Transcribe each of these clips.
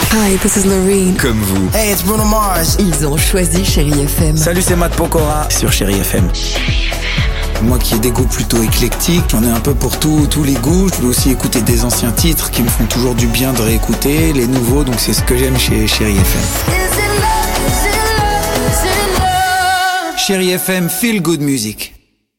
Hi, this is Loreen. Comme vous. Hey, it's Bruno Mars. Ils ont choisi Chérie FM. Salut, c'est Matt Pokora sur Chérie FM. Moi qui ai des goûts plutôt éclectiques, j'en ai un peu pour tous les goûts. Je peux aussi écouter des anciens titres qui me font toujours du bien de réécouter, les nouveaux, donc c'est ce que j'aime chez Chérie FM. Chérie FM, feel good music.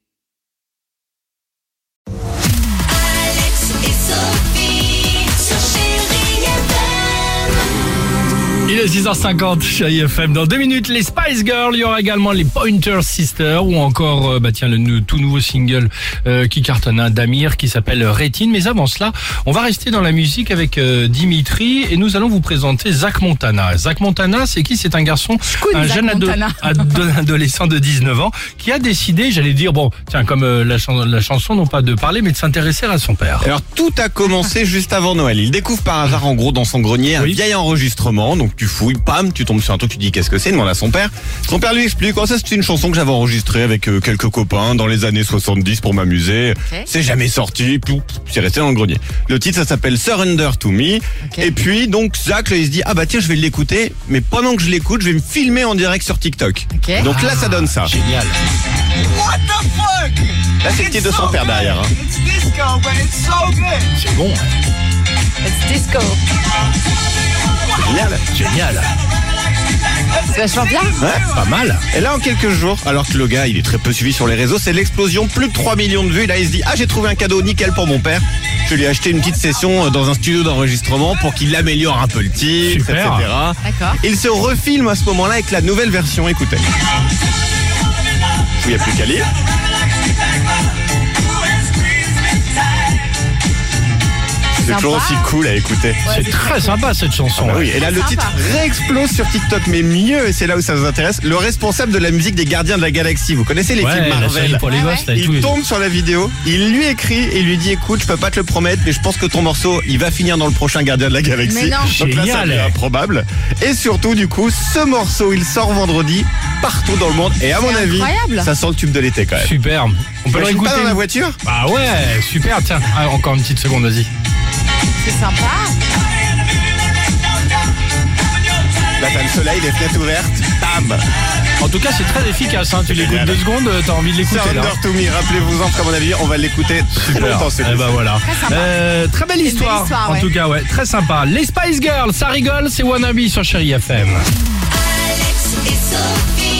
Il est 6h50, Chérie FM. Dans 2 minutes, les Spice Girls. Il y aura également les Pointer Sisters ou encore, le tout nouveau single qui cartonne d'Amir qui s'appelle Rétine. Mais avant cela, on va rester dans la musique avec Dimitri et nous allons vous présenter Zach Montana. Zach Montana, c'est qui? C'est un garçon, un jeune adolescent de 19 ans qui a décidé, comme la chanson, non pas de parler, mais de s'intéresser à son père. Alors tout a commencé juste avant Noël. Il découvre par hasard en gros dans son grenier un vieil enregistrement. Donc tu fouilles, pam, tu tombes sur un truc, tu dis qu'est-ce que c'est, demande à son père. Son père lui explique, ça c'est une chanson que j'avais enregistrée avec quelques copains dans les années 70 pour m'amuser. Okay. C'est jamais sorti, c'est resté dans le grenier. Le titre ça s'appelle Surrender to Me. Okay. Et puis donc Zach là, il se dit tiens je vais l'écouter, mais pendant que je l'écoute je vais me filmer en direct sur TikTok. Okay. Donc là ça donne ça. Génial. What the fuck? Là c'est le titre de son père derrière. It's disco, but it's so good. C'est bon. It's disco. Génial. C'est vachement bien. Ouais, pas mal. Et là en quelques jours, alors que le gars il est très peu suivi sur les réseaux, c'est l'explosion, plus de 3 millions de vues. Et là il se dit j'ai trouvé un cadeau nickel pour mon père. Je lui ai acheté une petite session dans un studio d'enregistrement pour qu'il améliore un peu le titre, super. etc. D'accord. Il se refilme à ce moment-là avec la nouvelle version, écoutez. Il n'y a plus qu'à lire. C'est toujours aussi cool à écouter. C'est très sympa cette chanson. Oui, et là le titre réexplose sur TikTok, mais mieux, et c'est là où ça vous intéresse, le responsable de la musique des Gardiens de la Galaxie, vous connaissez les films Marvel, pour les gosses, il tombe sur la vidéo, il lui écrit et il lui dit écoute, je peux pas te le promettre, mais je pense que ton morceau il va finir dans le prochain Gardien de la Galaxie. Mais non. Donc là ça devient improbable. Et surtout du coup, ce morceau il sort vendredi partout dans le monde, et à mon avis ça sent le tube de l'été quand même. Super. On peut le réécouter pas dans la voiture. Bah ouais, super. Tiens, encore une petite seconde, vas-y. C'est sympa. Là t'as le soleil, les fenêtres ouvertes, bam. En tout cas c'est très efficace, tu l'écoutes 2 secondes, t'as envie de l'écouter là. Surrender to Me, rappelez-vous-en, comme on a dit, on va l'écouter très longtemps. Voilà. Très belle histoire, en tout cas, très sympa. Les Spice Girls, ça rigole, c'est Wannabe sur Chérie FM. Alex et Sophie.